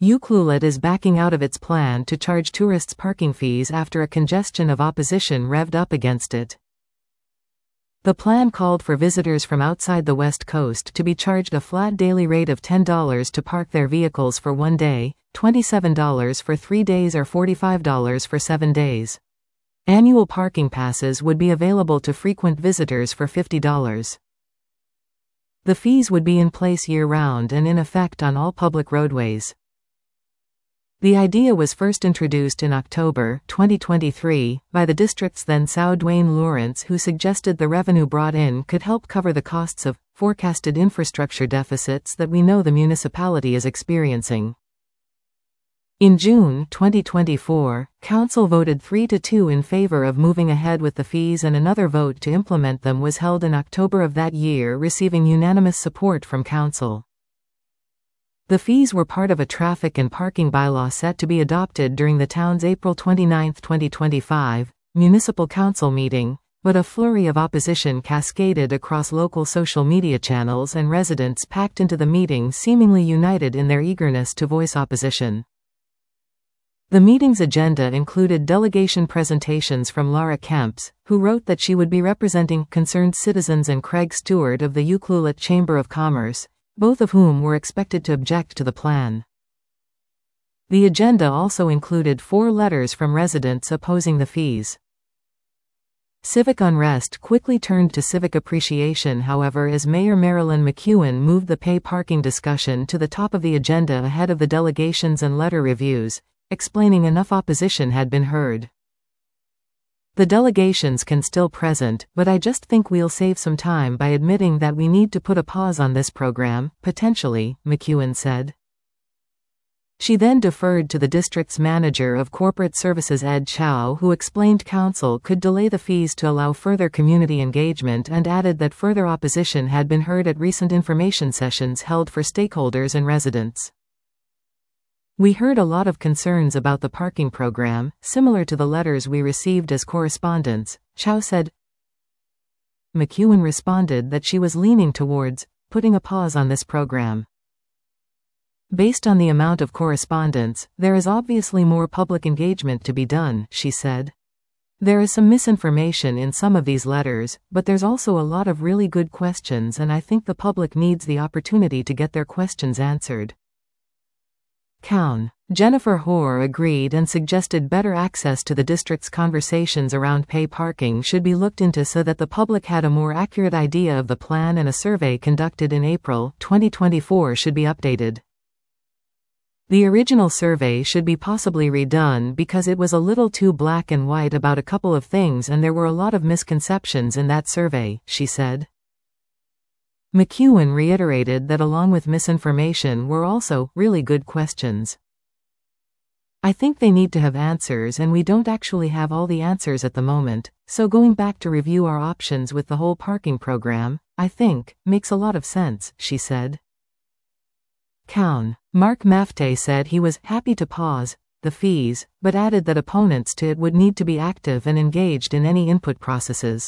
Ucluelet is backing out of its plan to charge tourists parking fees after a congestion of opposition revved up against it. The plan called for visitors from outside the West Coast to be charged a flat daily rate of $10 to park their vehicles for 1 day, $27 for 3 days or $45 for 7 days. Annual parking passes would be available to frequent visitors for $50. The fees would be in place year-round and in effect on all public roadways. The idea was first introduced in October 2023 by the district's then SAU Dwayne Lawrence, who suggested the revenue brought in could help cover the costs of forecasted infrastructure deficits that we know the municipality is experiencing. In June 2024, Council voted 3-2 in favor of moving ahead with the fees, and another vote to implement them was held in October of that year, receiving unanimous support from Council. The fees were part of a traffic and parking bylaw set to be adopted during the town's April 29, 2025, municipal council meeting, but a flurry of opposition cascaded across local social media channels, and residents packed into the meeting seemingly united in their eagerness to voice opposition. The meeting's agenda included delegation presentations from Laura Kemps, who wrote that she would be representing concerned citizens, and Craig Stewart of the Ucluelet Chamber of Commerce, both of whom were expected to object to the plan. The agenda also included 4 letters from residents opposing the fees. Civic unrest quickly turned to civic appreciation, however, as Mayor Marilyn McEwen moved the pay parking discussion to the top of the agenda ahead of the delegations and letter reviews, explaining enough opposition had been heard. The delegations can still present, but I just think we'll save some time by admitting that we need to put a pause on this program, potentially, McEwen said. She then deferred to the district's manager of corporate services, Ed Chow, who explained council could delay the fees to allow further community engagement, and added that further opposition had been heard at recent information sessions held for stakeholders and residents. We heard a lot of concerns about the parking program, similar to the letters we received as correspondence, Chow said. McEwen responded that she was leaning towards putting a pause on this program. Based on the amount of correspondence, there is obviously more public engagement to be done, she said. There is some misinformation in some of these letters, but there's also a lot of really good questions, and I think the public needs the opportunity to get their questions answered. Cown. Jennifer Hoare agreed and suggested better access to the district's conversations around pay parking should be looked into so that the public had a more accurate idea of the plan, and a survey conducted in April 2024 should be updated. The original survey should be possibly redone because it was a little too black and white about a couple of things, and there were a lot of misconceptions in that survey, she said. McEwen reiterated that along with misinformation were also really good questions. I think they need to have answers, and we don't actually have all the answers at the moment, so going back to review our options with the whole parking program, I think, makes a lot of sense, she said. Cown. Mark Mafte said he was happy to pause the fees, but added that opponents to it would need to be active and engaged in any input processes.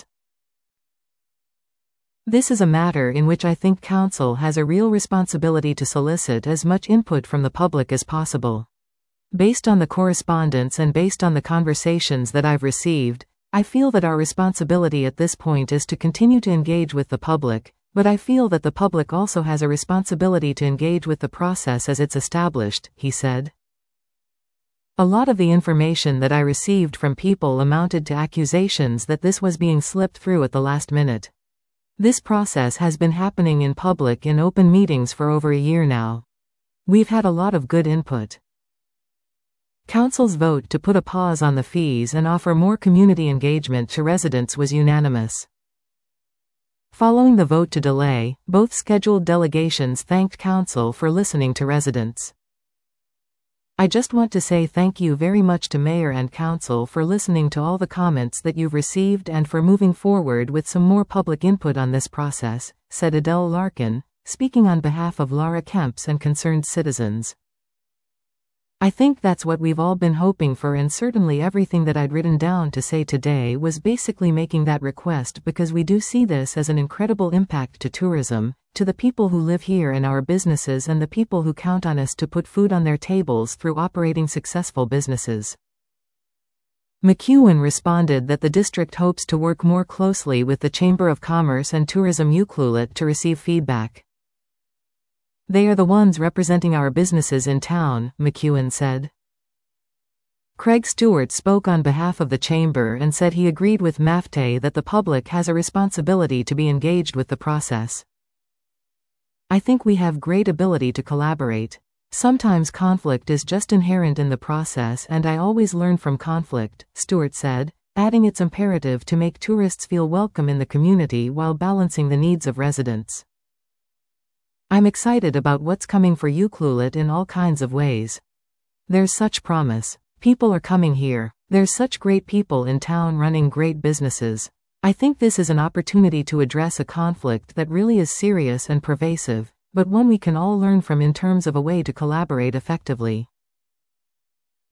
This is a matter in which I think council has a real responsibility to solicit as much input from the public as possible. Based on the correspondence and based on the conversations that I've received, I feel that our responsibility at this point is to continue to engage with the public, but I feel that the public also has a responsibility to engage with the process as it's established, he said. A lot of the information that I received from people amounted to accusations that this was being slipped through at the last minute. This process has been happening in public in open meetings for over a year now. We've had a lot of good input. Council's vote to put a pause on the fees and offer more community engagement to residents was unanimous. Following the vote to delay, both scheduled delegations thanked council for listening to residents. I just want to say thank you very much to Mayor and Council for listening to all the comments that you've received and for moving forward with some more public input on this process, said Adele Larkin, speaking on behalf of Laura Kemps and concerned citizens. I think that's what we've all been hoping for, and certainly everything that I'd written down to say today was basically making that request because we do see this as an incredible impact to tourism, to the people who live here in our businesses and the people who count on us to put food on their tables through operating successful businesses. McEwen responded that the district hopes to work more closely with the Chamber of Commerce and Tourism Ucluelet to receive feedback. They are the ones representing our businesses in town, McEwen said. Craig Stewart spoke on behalf of the chamber and said he agreed with MAFTE that the public has a responsibility to be engaged with the process. I think we have great ability to collaborate. Sometimes conflict is just inherent in the process and I always learn from conflict, Stewart said, adding it's imperative to make tourists feel welcome in the community while balancing the needs of residents. I'm excited about what's coming for Ucluelet in all kinds of ways. There's such promise. People are coming here. There's such great people in town running great businesses. I think this is an opportunity to address a conflict that really is serious and pervasive, but one we can all learn from in terms of a way to collaborate effectively.